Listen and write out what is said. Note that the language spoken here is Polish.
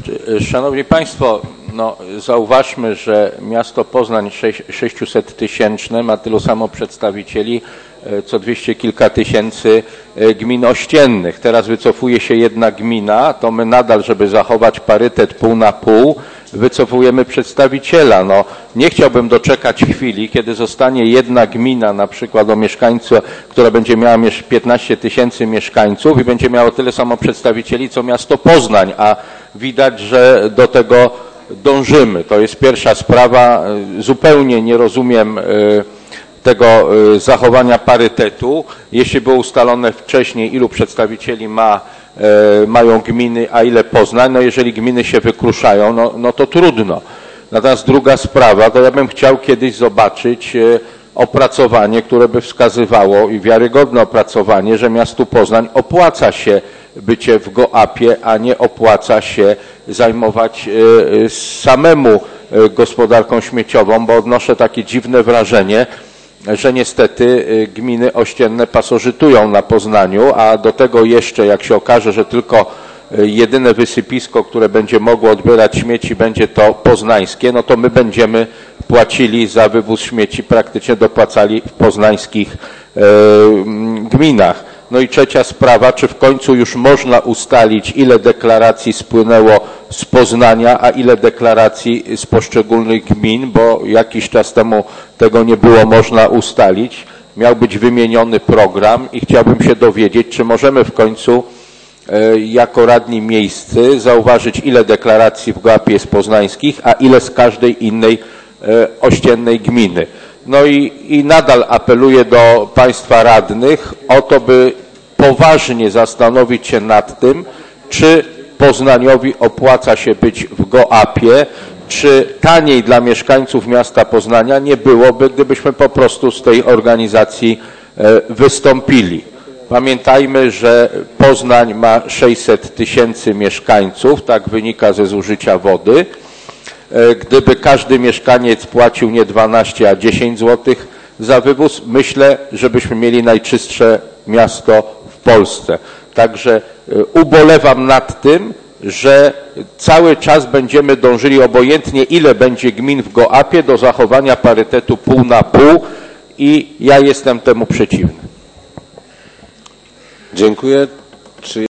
Szanowni Państwo, no, zauważmy, że miasto Poznań 600-tysięczne ma tylu samo przedstawicieli, co 200 kilka tysięcy gmin ościennych. Teraz wycofuje się jedna gmina, to my nadal, żeby zachować parytet pół na pół, wycofujemy przedstawiciela. No, nie chciałbym doczekać chwili, kiedy zostanie jedna gmina, na przykład o mieszkańcu, która będzie miała 15 tysięcy mieszkańców i będzie miało tyle samo przedstawicieli, co miasto Poznań, a widać, że do tego dążymy. To jest pierwsza sprawa. Zupełnie nie rozumiem tego zachowania parytetu. Jeśli było ustalone wcześniej, ilu przedstawicieli mają gminy, a ile Poznań, no jeżeli gminy się wykruszają, no to trudno. Natomiast druga sprawa, to ja bym chciał kiedyś zobaczyć opracowanie, które by wskazywało i wiarygodne opracowanie, że miastu Poznań opłaca się bycie w GOAP-ie, a nie opłaca się zajmować samemu gospodarką śmieciową, bo odnoszę takie dziwne wrażenie, że niestety gminy ościenne pasożytują na Poznaniu, a do tego jeszcze, jak się okaże, że tylko jedyne wysypisko, które będzie mogło odbierać śmieci, będzie to poznańskie, no to my będziemy płacili za wywóz śmieci, praktycznie dopłacali w poznańskich gminach. No i trzecia sprawa, czy w końcu już można ustalić, ile deklaracji spłynęło z Poznania, a ile deklaracji z poszczególnych gmin, bo jakiś czas temu tego nie było można ustalić. Miał być wymieniony program i chciałbym się dowiedzieć, czy możemy w końcu jako radni miejscy zauważyć, ile deklaracji w GOAP-ie jest poznańskich, a ile z każdej innej ościennej gminy. No i nadal apeluję do Państwa radnych o to, by poważnie zastanowić się nad tym, czy Poznaniowi opłaca się być w GOAP-ie, czy taniej dla mieszkańców miasta Poznania nie byłoby, gdybyśmy po prostu z tej organizacji wystąpili. Pamiętajmy, że Poznań ma 600 tysięcy mieszkańców, tak wynika ze zużycia wody. Gdyby każdy mieszkaniec płacił nie 12, a 10 zł za wywóz, myślę, żebyśmy mieli najczystsze miasto w Polsce. Także ubolewam nad tym, że cały czas będziemy dążyli, obojętnie ile będzie gmin w GOAP-ie, do zachowania parytetu pół na pół i ja jestem temu przeciwny. Dziękuję.